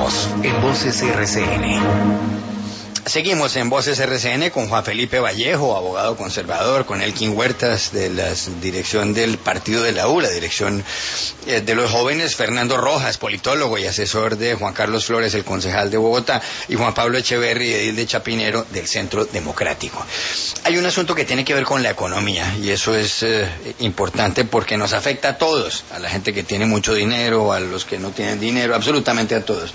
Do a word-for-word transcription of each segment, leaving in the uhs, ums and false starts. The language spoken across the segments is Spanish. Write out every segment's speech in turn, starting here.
Continuamos en Voces R C N. Seguimos en Voces R C N con Juan Felipe Vallejo, abogado conservador, con Elkin Huertas de la dirección del Partido de la U, la dirección eh, de los jóvenes, Fernando Rojas, politólogo y asesor de Juan Carlos Flores, el concejal de Bogotá, y Juan Pablo Echeverri, edil de Chapinero, del Centro Democrático. Hay un asunto que tiene que ver con la economía, y eso es eh, importante porque nos afecta a todos, a la gente que tiene mucho dinero, a los que no tienen dinero, absolutamente a todos.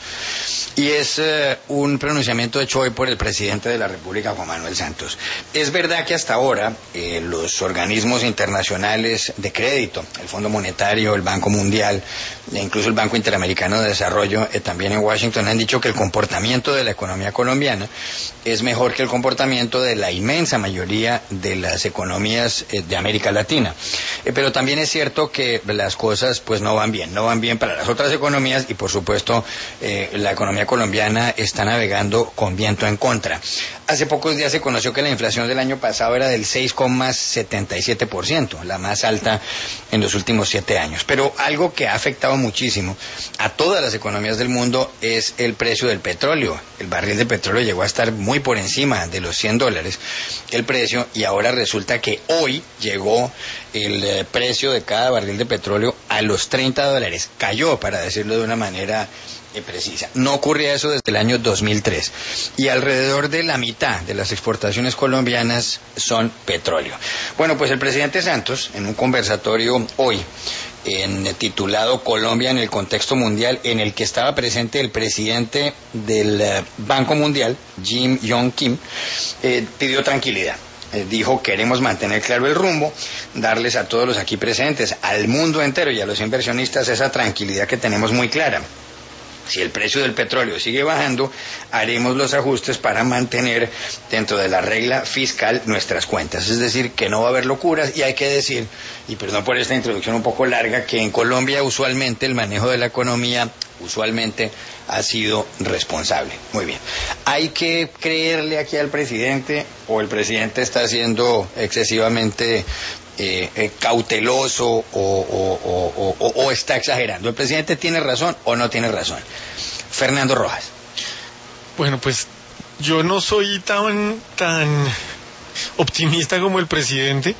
Y es eh, un pronunciamiento hecho hoy por el presidente de la República, Juan Manuel Santos. Es verdad que hasta ahora eh, los organismos internacionales de crédito, el Fondo Monetario, el Banco Mundial, e incluso el Banco Interamericano de Desarrollo, eh, también en Washington, han dicho que el comportamiento de la economía colombiana es mejor que el comportamiento de la inmensa mayoría de las economías eh, de América Latina. Eh, pero también es cierto que las cosas pues no van bien, no van bien para las otras economías y por supuesto eh, la economía colombiana está navegando con viento en contra. Hace pocos días se conoció que la inflación del año pasado era del seis coma setenta y siete por ciento, la más alta en los últimos siete años. Pero algo que ha afectado muchísimo a todas las economías del mundo es el precio del petróleo. El barril de petróleo llegó a estar muy por encima de los cien dólares el precio, y ahora resulta que hoy llegó el eh, precio de cada barril de petróleo a los treinta dólares. Cayó, para decirlo de una manera precisa. No ocurría eso desde el año dos mil tres, y alrededor de la mitad de las exportaciones colombianas son petróleo. Bueno, pues el presidente Santos, en un conversatorio hoy, en, titulado Colombia en el contexto mundial, en el que estaba presente el presidente del uh, Banco Mundial, Jim Yong Kim, eh, pidió tranquilidad. Eh, dijo: queremos mantener claro el rumbo, darles a todos los aquí presentes, al mundo entero y a los inversionistas esa tranquilidad que tenemos muy clara. Si el precio del petróleo sigue bajando, haremos los ajustes para mantener dentro de la regla fiscal nuestras cuentas. Es decir, que no va a haber locuras, y hay que decir, y perdón por esta introducción un poco larga, que en Colombia usualmente el manejo de la economía usualmente ha sido responsable. Muy bien. ¿Hay que creerle aquí al presidente, o el presidente está siendo excesivamente Eh, eh, cauteloso o, o, o, o, o está exagerando? ¿El presidente tiene razón o no tiene razón? Fernando Rojas. Bueno, pues yo no soy tan tan optimista como el presidente,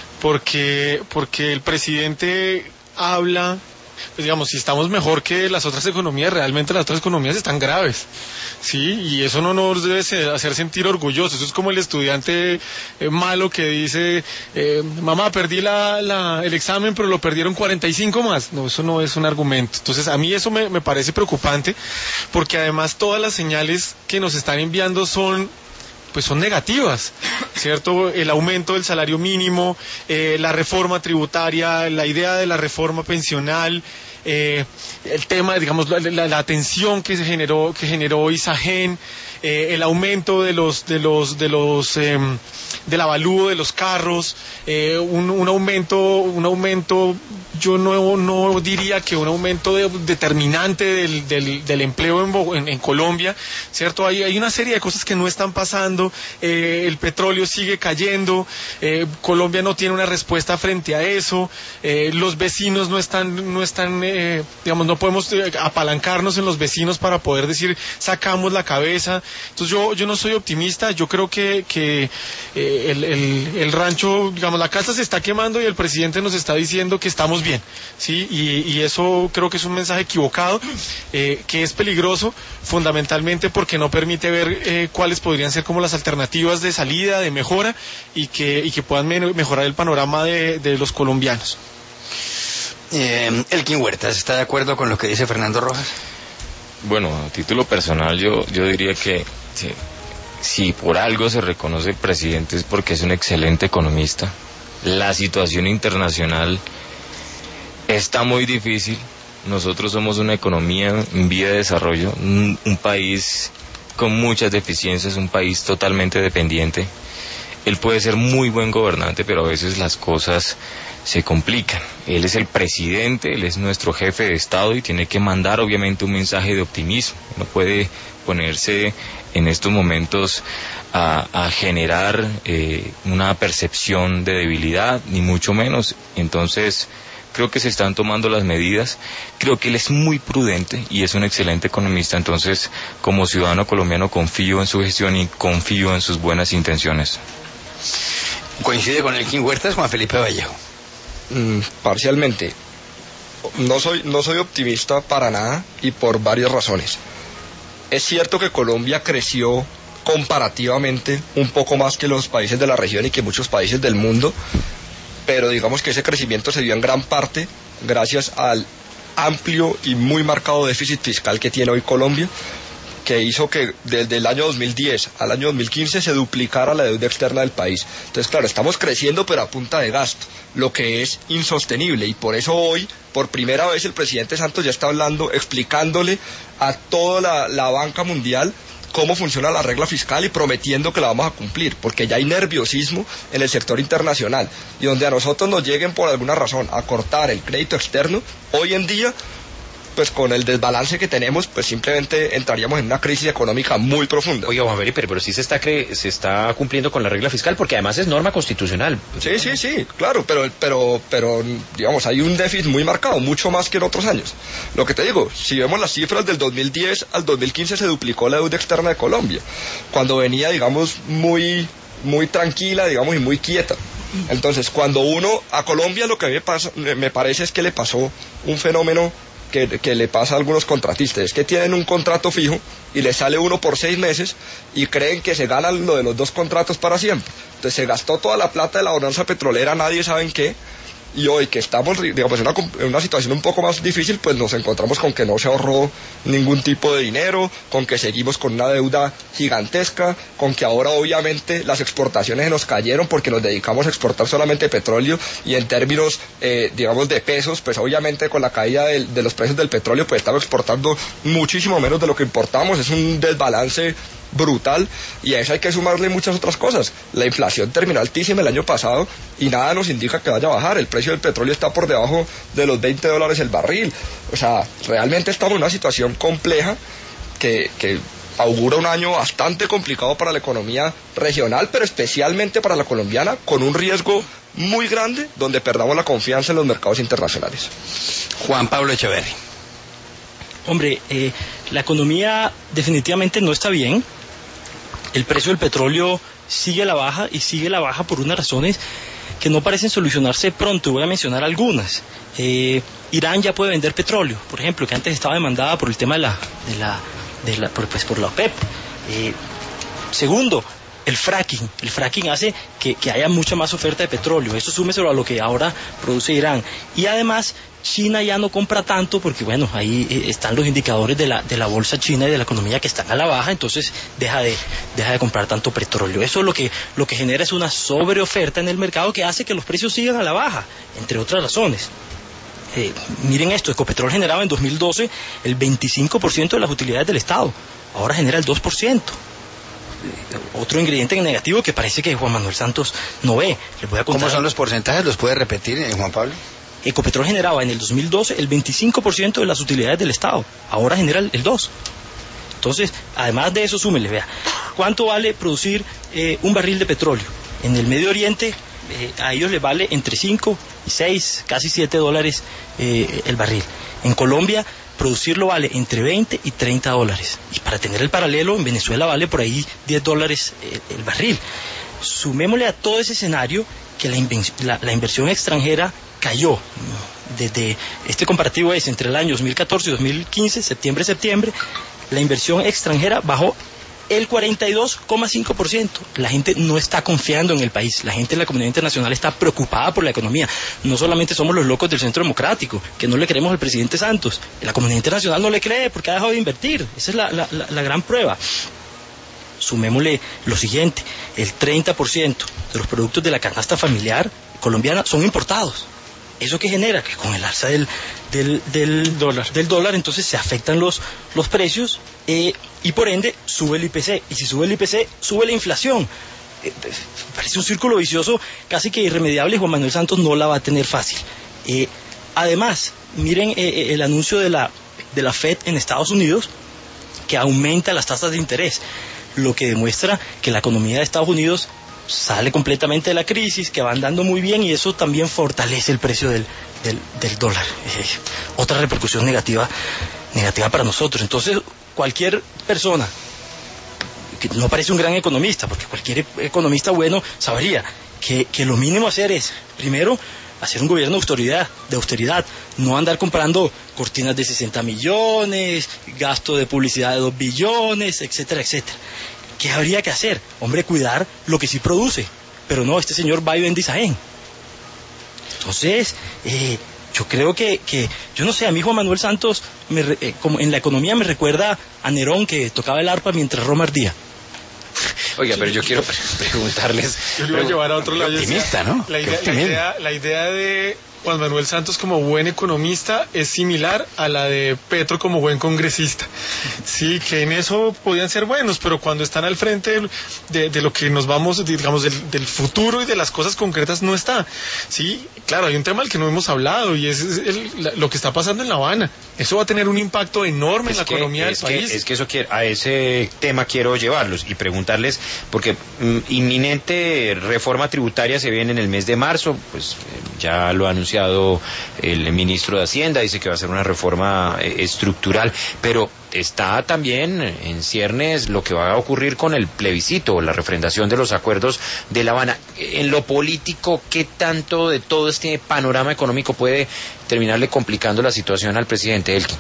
porque porque el presidente habla, pues digamos, si estamos mejor que las otras economías, realmente las otras economías están graves, ¿sí? Y eso no nos debe hacer sentir orgullosos. Eso es como el estudiante eh, malo que dice, eh, mamá, perdí la, la, el examen, pero lo perdieron cuarenta y cinco más. No, eso no es un argumento. Entonces, a mí eso me, me parece preocupante, porque además todas las señales que nos están enviando son... pues son negativas, ¿cierto? El aumento del salario mínimo, eh, la reforma tributaria, la idea de la reforma pensional, eh, el tema, digamos, la, la, la tensión que se generó, que generó Isagen, eh, el aumento de los, de los, de los, eh, del avalúo de los carros, eh, un, un aumento, un aumento, yo no, no diría que un aumento de, determinante del, del, del empleo en, en, en Colombia, ¿cierto? Hay, hay una serie de cosas que no están pasando, eh, el petróleo sigue cayendo, eh, Colombia no tiene una respuesta frente a eso, eh, los vecinos no están, no están, eh, digamos, no podemos eh, apalancarnos en los vecinos para poder decir, sacamos la cabeza. Entonces yo, yo no soy optimista, yo creo que, que eh, el, el, el rancho, digamos, la casa se está quemando y el presidente nos está diciendo que estamos bien, ¿sí? Y, y eso creo que es un mensaje equivocado, eh, que es peligroso, fundamentalmente porque no permite ver eh, cuáles podrían ser como las alternativas de salida, de mejora, y que, y que puedan me mejorar el panorama de, de los colombianos. Eh, Elkin Huertas, ¿está de acuerdo con lo que dice Fernando Rojas? Bueno, a título personal yo, yo diría que sí, si por algo se reconoce el presidente es porque es un excelente economista. La situación internacional está muy difícil. Nosotros somos una economía en vía de desarrollo, un, un país con muchas deficiencias, un país totalmente dependiente. Él puede ser muy buen gobernante, pero a veces las cosas se complican. Él es el presidente, él es nuestro jefe de Estado y tiene que mandar obviamente un mensaje de optimismo. No puede ponerse en estos momentos a, a generar eh, una percepción de debilidad, ni mucho menos. Entonces, creo que se están tomando las medidas, creo que él es muy prudente y es un excelente economista, entonces como ciudadano colombiano confío en su gestión y confío en sus buenas intenciones. ¿Coincide con el King Huertas, Juan Felipe Vallejo? Mm, parcialmente. No soy, no soy optimista para nada y por varias razones. Es cierto que Colombia creció comparativamente un poco más que los países de la región y que muchos países del mundo, pero digamos que ese crecimiento se dio en gran parte gracias al amplio y muy marcado déficit fiscal que tiene hoy Colombia, que hizo que desde el año dos mil diez al año dos mil quince se duplicara la deuda externa del país. Entonces, claro, estamos creciendo pero a punta de gasto, lo que es insostenible, y por eso hoy, por primera vez, el presidente Santos ya está hablando, explicándole a toda la, la banca mundial cómo funciona la regla fiscal y prometiendo que la vamos a cumplir, porque ya hay nerviosismo en el sector internacional, y donde a nosotros nos lleguen por alguna razón a cortar el crédito externo, hoy en día, pues con el desbalance que tenemos, pues simplemente entraríamos en una crisis económica muy profunda. Oiga, Juan Felipe, pero sí se está cre se está cumpliendo con la regla fiscal, porque además es norma constitucional. Sí, sí, sí, claro, pero, pero, pero, digamos, hay un déficit muy marcado, mucho más que en otros años. Lo que te digo, si vemos las cifras del dos mil diez al dos mil quince se duplicó la deuda externa de Colombia, cuando venía, digamos, muy, muy tranquila, digamos, y muy quieta. Entonces, cuando uno, a Colombia lo que me pasa, me parece es que le pasó un fenómeno Que, que le pasa a algunos contratistas, es que tienen un contrato fijo y les sale uno por seis meses y creen que se ganan lo de los dos contratos para siempre. Entonces se gastó toda la plata de la bonanza petrolera, nadie sabe en qué, y hoy que estamos, digamos, en una, en una situación un poco más difícil, pues nos encontramos con que no se ahorró ningún tipo de dinero, con que seguimos con una deuda gigantesca, con que ahora obviamente las exportaciones se nos cayeron porque nos dedicamos a exportar solamente petróleo, y en términos, eh, digamos, de pesos, pues obviamente con la caída de, de los precios del petróleo, pues estamos exportando muchísimo menos de lo que importamos, es un desbalance brutal, y a eso hay que sumarle muchas otras cosas. La inflación terminó altísima el año pasado y nada nos indica que vaya a bajar. El precio del petróleo está por debajo de los veinte dólares el barril. O sea, realmente estamos en una situación compleja que, que augura un año bastante complicado para la economía regional, pero especialmente para la colombiana, con un riesgo muy grande donde perdamos la confianza en los mercados internacionales. Juan Pablo Echeverry. Hombre, eh, la economía definitivamente no está bien. El precio del petróleo sigue a la baja, y sigue a la baja por unas razones que no parecen solucionarse pronto. Voy a mencionar algunas. Eh, Irán ya puede vender petróleo, por ejemplo, que antes estaba demandada por el tema de la, de la, de la por, pues por la OPEP. Eh, segundo, el fracking. El fracking hace que, que haya mucha más oferta de petróleo. Eso súmeselo a lo que ahora produce Irán. Y además, China ya no compra tanto porque, bueno, ahí eh, están los indicadores de la, de la bolsa china y de la economía que están a la baja, entonces deja de, deja de comprar tanto petróleo. Eso lo que, lo que genera es una sobreoferta en el mercado que hace que los precios sigan a la baja, entre otras razones. Eh, miren esto, Ecopetrol generaba en dos mil doce el veinticinco por ciento de las utilidades del Estado, ahora genera el dos por ciento. Otro ingrediente negativo que parece que Juan Manuel Santos no ve. Les voy a contar. ¿Cómo son los porcentajes? ¿Los puede repetir, eh, Juan Pablo? Ecopetrol generaba en el dos mil doce el veinticinco por ciento de las utilidades del Estado, ahora genera el dos por ciento. Entonces, además de eso, súmenle, vea, ¿cuánto vale producir eh, un barril de petróleo? En el Medio Oriente, eh, a ellos les vale entre cinco y seis, casi siete dólares eh, el barril. En Colombia, producirlo vale entre veinte y treinta dólares. Y para tener el paralelo, en Venezuela vale por ahí diez dólares el, el barril. Sumémosle a todo ese escenario que la, la, la inversión extranjera cayó. Desde este comparativo es entre el año dos mil catorce y dos mil quince, septiembre-septiembre, la inversión extranjera bajó el cuarenta y dos coma cinco por ciento. La gente no está confiando en el país. La gente de la comunidad internacional está preocupada por la economía. No solamente somos los locos del Centro Democrático, que no le creemos al presidente Santos. La comunidad internacional no le cree porque ha dejado de invertir. Esa es la, la, la, la gran prueba. Sumémosle lo siguiente: el treinta por ciento de los productos de la canasta familiar colombiana son importados. ¿Eso qué genera? Que con el alza del, del, del, dólar. del dólar, entonces se afectan los, los precios eh, y por ende sube el I P C. Y si sube el I P C, sube la inflación. Eh, parece un círculo vicioso casi que irremediable, y Juan Manuel Santos no la va a tener fácil. Eh, además, miren eh, el anuncio de la, de la Fed en Estados Unidos, que aumenta las tasas de interés, lo que demuestra que la economía de Estados Unidos sale completamente de la crisis, que va andando muy bien, y eso también fortalece el precio del, del, del dólar. Eh, otra repercusión negativa, negativa para nosotros. Entonces, cualquier persona que no parece un gran economista, porque cualquier economista bueno sabría que, que lo mínimo a hacer es, primero, hacer un gobierno de austeridad, de austeridad, no andar comprando cortinas de sesenta millones, gasto de publicidad de dos billones, etcétera, etcétera. ¿Qué habría que hacer? Hombre, cuidar lo que sí produce. Pero no, este señor va y vende y Isagen. Entonces, eh, yo creo que, que, yo no sé, a mí Juan Manuel Santos, me, eh, como en la economía me recuerda a Nerón que tocaba el arpa mientras Roma ardía. Oiga, pero yo quiero pre preguntarles... Yo le voy a llevar a otro lado. Optimista, ¿no? La idea, la, idea, la idea de Juan Manuel Santos como buen economista es similar a la de Petro como buen congresista. Sí, que en eso podían ser buenos, pero cuando están al frente de, de, de lo que nos vamos, digamos, del, del futuro y de las cosas concretas no está. Sí, claro, hay un tema del que no hemos hablado y es el, la, lo que está pasando en La Habana. Eso va a tener un impacto enorme es en la que, economía del país. Que, es que eso quiero, a ese tema quiero llevarlos y preguntarles, porque mm, inminente reforma tributaria se viene en el mes de marzo, pues eh, ya lo ha anunciado el ministro de Hacienda, dice que va a ser una reforma eh, estructural, pero está también en ciernes lo que va a ocurrir con el plebiscito, la refrendación de los acuerdos de La Habana. En lo político, ¿qué tanto de todo este panorama económico puede terminarle complicando la situación al presidente Elkin?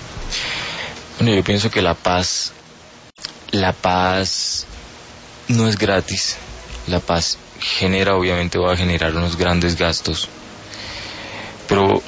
Bueno, yo pienso que la paz, la paz no es gratis. La paz genera, obviamente va a generar unos grandes gastos, pero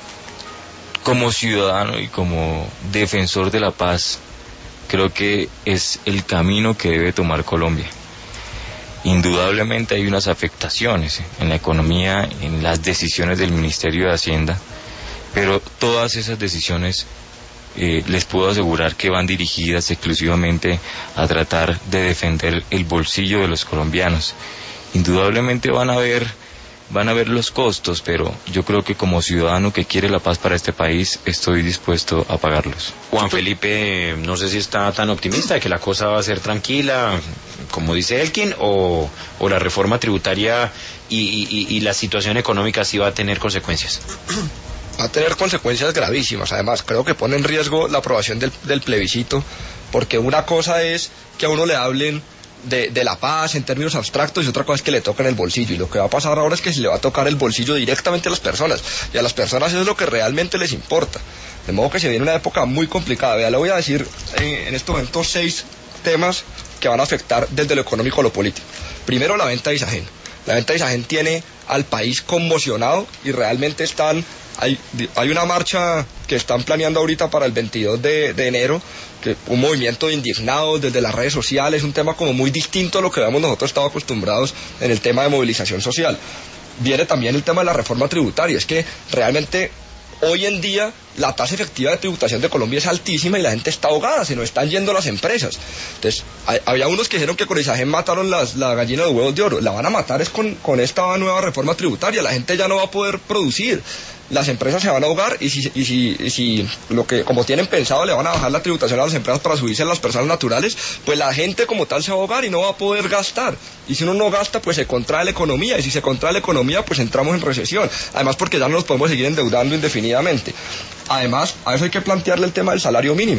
como ciudadano y como defensor de la paz, creo que es el camino que debe tomar Colombia. Indudablemente hay unas afectaciones en la economía, en las decisiones del Ministerio de Hacienda, pero todas esas decisiones eh, les puedo asegurar que van dirigidas exclusivamente a tratar de defender el bolsillo de los colombianos. Indudablemente van a haber van a ver los costos, pero yo creo que como ciudadano que quiere la paz para este país, estoy dispuesto a pagarlos. Juan Felipe, no sé si está tan optimista de que la cosa va a ser tranquila, como dice Elkin, o, o la reforma tributaria y, y, y la situación económica sí va a tener consecuencias. Va a tener consecuencias gravísimas. Además, creo que pone en riesgo la aprobación del, del plebiscito, porque una cosa es que a uno le hablen De, de la paz en términos abstractos y otra cosa es que le toquen el bolsillo, y lo que va a pasar ahora es que se le va a tocar el bolsillo directamente a las personas, y a las personas eso es lo que realmente les importa, de modo que se viene una época muy complicada. Vea, le voy a decir eh, en estos momentos seis temas que van a afectar desde lo económico a lo político. Primero, la venta de Isagen. La venta de Isagen tiene al país conmocionado y realmente están hay, hay una marcha que están planeando ahorita para el veintidós de enero, que un movimiento de indignados desde las redes sociales, un tema como muy distinto a lo que habíamos nosotros estado acostumbrados en el tema de movilización social. Viene también el tema de la reforma tributaria. Es que realmente hoy en día la tasa efectiva de tributación de Colombia es altísima y la gente está ahogada, se nos están yendo las empresas. Entonces, hay, había unos que dijeron que con Isagen mataron las, la gallina de huevos de oro. La van a matar es con, con esta nueva reforma tributaria. La gente ya no va a poder producir, las empresas se van a ahogar, y si, y si, y si lo que como tienen pensado le van a bajar la tributación a las empresas para subirse a las personas naturales, pues la gente como tal se va a ahogar y no va a poder gastar. Y si uno no gasta, pues se contrae la economía, y si se contrae la economía, pues entramos en recesión. Además, porque ya no nos podemos seguir endeudando indefinidamente. Además, a eso hay que plantearle el tema del salario mínimo.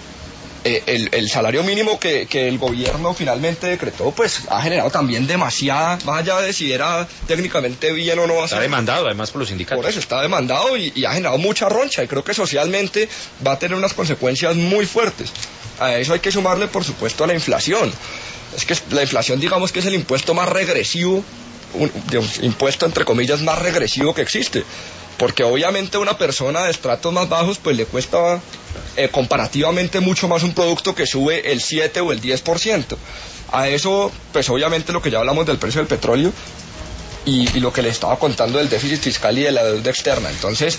Eh, el, el salario mínimo que, que el gobierno finalmente decretó, pues ha generado también demasiada, más allá de si era técnicamente bien o no. Va a está ser, demandado además por los sindicatos. Por eso está demandado y, y ha generado mucha roncha, y creo que socialmente va a tener unas consecuencias muy fuertes. A eso hay que sumarle, por supuesto, a la inflación. Es que la inflación, digamos que es el impuesto más regresivo, un, digamos, impuesto entre comillas más regresivo que existe, porque obviamente a una persona de estratos más bajos pues le cuesta eh, comparativamente mucho más un producto que sube el siete o el diez por ciento. A eso pues obviamente lo que ya hablamos del precio del petróleo y, y lo que les estaba contando del déficit fiscal y de la deuda externa. Entonces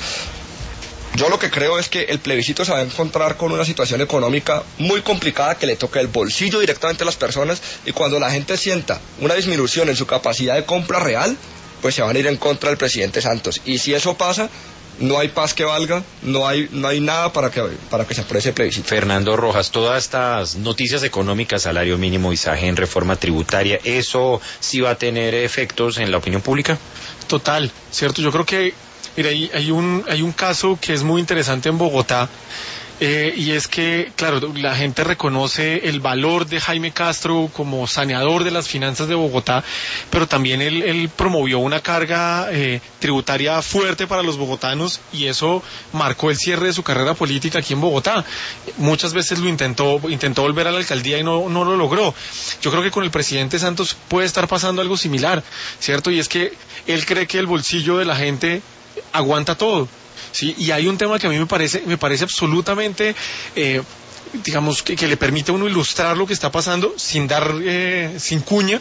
yo lo que creo es que el plebiscito se va a encontrar con una situación económica muy complicada que le toca el bolsillo directamente a las personas, y cuando la gente sienta una disminución en su capacidad de compra real, pues se van a ir en contra del presidente Santos. Y si eso pasa, no hay paz que valga, no hay no hay nada para que para que se apruebe ese plebiscito. Fernando Rojas, todas estas noticias económicas, salario mínimo, Isagen, reforma tributaria, ¿eso sí va a tener efectos en la opinión pública? Total, cierto. Yo creo que Mira, hay, hay, un, hay un caso que es muy interesante en Bogotá, eh, y es que, claro, la gente reconoce el valor de Jaime Castro como saneador de las finanzas de Bogotá, pero también él, él promovió una carga eh, tributaria fuerte para los bogotanos, y eso marcó el cierre de su carrera política aquí en Bogotá. Muchas veces lo intentó, intentó volver a la alcaldía y no, no lo logró. Yo creo que con el presidente Santos puede estar pasando algo similar, ¿cierto? Y es que él cree que el bolsillo de la gente aguanta todo. Sí, y hay un tema que a mí me parece, me parece absolutamente, eh, digamos, que, que le permite a uno ilustrar lo que está pasando sin dar, eh, sin cuña,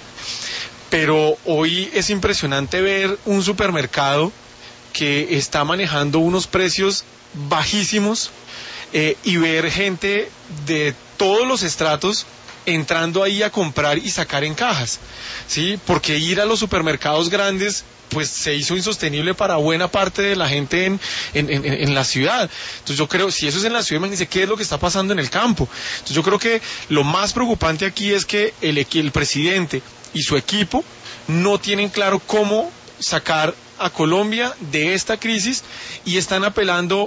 pero hoy es impresionante ver un supermercado que está manejando unos precios bajísimos, eh, y ver gente de todos los estratos entrando ahí a comprar y sacar en cajas, ¿sí? Porque ir a los supermercados grandes pues se hizo insostenible para buena parte de la gente en, en, en, en la ciudad. Entonces yo creo, si eso es en la ciudad, imagínense qué es lo que está pasando en el campo. Entonces yo creo que lo más preocupante aquí es que el, el presidente y su equipo no tienen claro cómo sacar a Colombia de esta crisis, y están apelando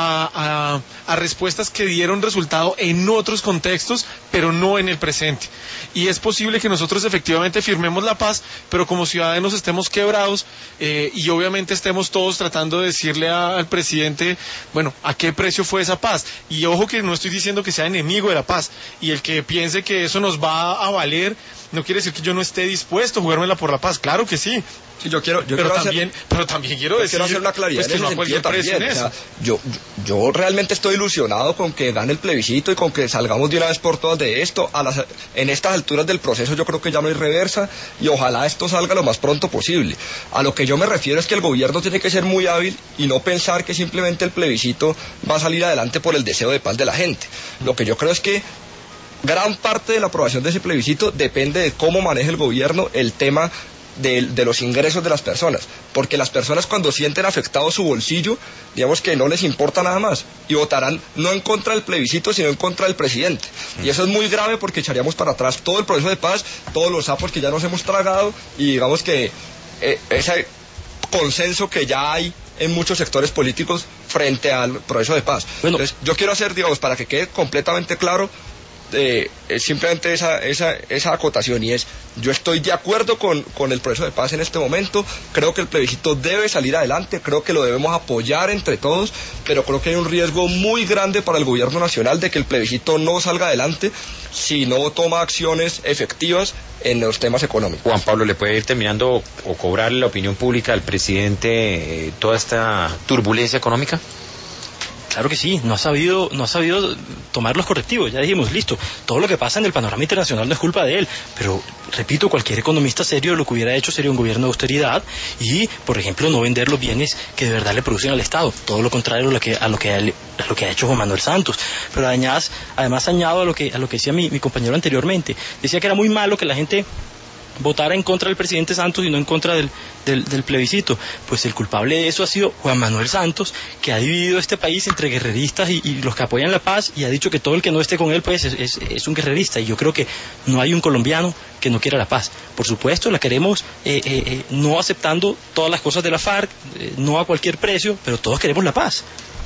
A, a, a respuestas que dieron resultado en otros contextos, pero no en el presente. Y es posible que nosotros efectivamente firmemos la paz, pero como ciudadanos estemos quebrados, eh, y obviamente estemos todos tratando de decirle a, al presidente, bueno, ¿a qué precio fue esa paz? Y ojo que no estoy diciendo que sea enemigo de la paz, y el que piense que eso nos va a valer, no quiere decir que yo no esté dispuesto a jugármela por la paz, claro que sí. Sí, yo quiero, yo pero, quiero también, hacer, pero también quiero yo decir quiero hacer una claridad pues, que en no ese a cualquier sentido precio también. en eso. O sea, yo, yo, yo realmente estoy ilusionado con que gane el plebiscito y con que salgamos de una vez por todas de esto. A las, en estas alturas del proceso yo creo que ya no hay reversa, y ojalá esto salga lo más pronto posible. A lo que yo me refiero es que el gobierno tiene que ser muy hábil y no pensar que simplemente el plebiscito va a salir adelante por el deseo de paz de la gente. Lo que yo creo es que gran parte de la aprobación de ese plebiscito depende de cómo maneje el gobierno el tema de, de los ingresos de las personas, porque las personas cuando sienten afectado su bolsillo, digamos que no les importa nada más, y votarán no en contra del plebiscito, sino en contra del presidente, y eso es muy grave porque echaríamos para atrás todo el proceso de paz, todos los sapos que ya nos hemos tragado, y digamos que eh, ese consenso que ya hay en muchos sectores políticos frente al proceso de paz. Bueno, entonces yo quiero hacer, digamos, para que quede completamente claro, Eh, es simplemente esa, esa, esa acotación, y es, yo estoy de acuerdo con, con el proceso de paz en este momento, creo que el plebiscito debe salir adelante, creo que lo debemos apoyar entre todos, pero creo que hay un riesgo muy grande para el gobierno nacional de que el plebiscito no salga adelante si no toma acciones efectivas en los temas económicos. Juan Pablo, ¿le puede ir terminando o cobrarle la opinión pública al presidente eh, toda esta turbulencia económica? Claro que sí, no ha sabido, no ha sabido tomar los correctivos, ya dijimos, listo, todo lo que pasa en el panorama internacional no es culpa de él, pero, repito, cualquier economista serio lo que hubiera hecho sería un gobierno de austeridad y, por ejemplo, no vender los bienes que de verdad le producen al Estado, todo lo contrario a lo que, a lo que, a lo que ha hecho Juan Manuel Santos. Pero además, además añado a lo que, a lo que decía mi, mi compañero anteriormente, decía que era muy malo que la gente votara en contra del presidente Santos y no en contra del, del, del plebiscito. Pues el culpable de eso ha sido Juan Manuel Santos, que ha dividido este país entre guerreristas y, y los que apoyan la paz, y ha dicho que todo el que no esté con él pues es, es, es un guerrerista, y yo creo que no hay un colombiano que no quiera la paz. Por supuesto la queremos eh, eh, eh, no aceptando todas las cosas de la FARC, eh, no a cualquier precio, pero todos queremos la paz.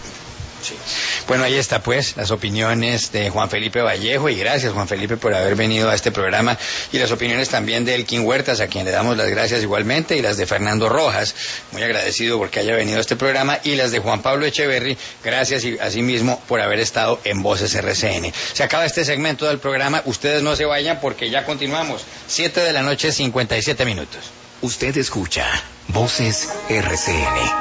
Sí. Bueno, ahí está pues las opiniones de Juan Felipe Vallejo, y gracias Juan Felipe por haber venido a este programa, y las opiniones también de Elkin Huertas, a quien le damos las gracias igualmente, y las de Fernando Rojas, muy agradecido porque haya venido a este programa, y las de Juan Pablo Echeverry, gracias y asimismo por haber estado en Voces R C N. Se acaba este segmento del programa, ustedes no se vayan porque ya continuamos, siete de la noche, cincuenta y siete minutos. Usted escucha Voces R C N.